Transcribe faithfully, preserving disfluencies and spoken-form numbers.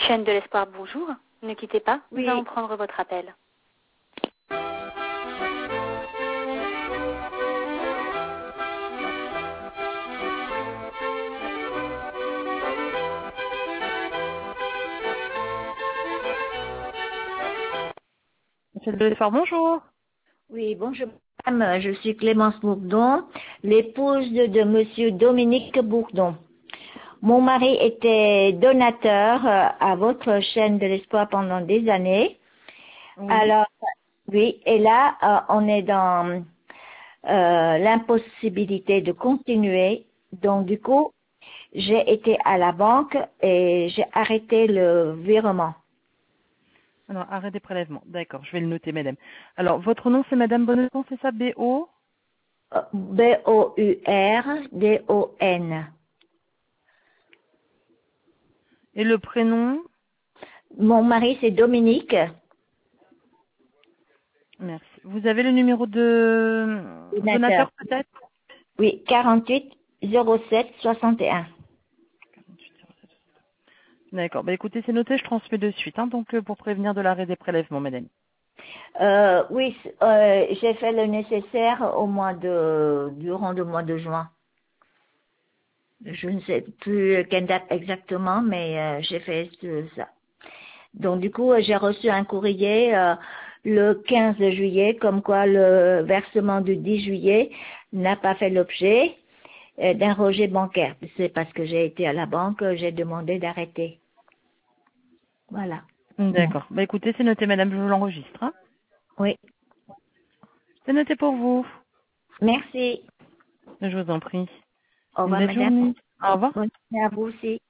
Chaîne de l'espoir, bonjour. Ne quittez pas, nous Oui. allons prendre votre appel. Chaîne de l'espoir, bonjour. Oui, bonjour madame, je suis Clémence Bourdon, l'épouse de, de monsieur Dominique Bourdon. Mon mari était donateur euh, à votre chaîne de l'espoir pendant des années. Oui. Alors, oui, et là, euh, on est dans euh, l'impossibilité de continuer. Donc, du coup, j'ai été à la banque et j'ai arrêté le virement. Alors, arrêt des prélèvements. D'accord, je vais le noter, madame. Alors, votre nom, c'est madame Bonneton, c'est ça, B O B O U R D O N. Et le prénom? Mon mari, c'est Dominique. Merci. Vous avez le numéro de Donateur. donateur, peut-être? Oui, quarante-huit zéro sept soixante et un. D'accord. Bah, écoutez, c'est noté, je transmets de suite, hein, donc euh, pour prévenir de l'arrêt des prélèvements, madame. Euh, oui, euh, j'ai fait le nécessaire au mois de, durant le mois de juin. Je ne sais plus quelle date exactement, mais euh, j'ai fait ce- ça. Donc du coup, euh, j'ai reçu un courrier euh, le quinze juillet, comme quoi le versement du dix juillet n'a pas fait l'objet euh, d'un rejet bancaire. C'est parce que j'ai été à la banque, euh, j'ai demandé d'arrêter. Voilà. D'accord. Bah, écoutez, c'est noté, madame, je vous l'enregistre. Hein. Oui. C'est noté pour vous. Merci. Je vous en prie. Au Une revoir, belle madame. journée. Au revoir. Bonne journée à vous aussi.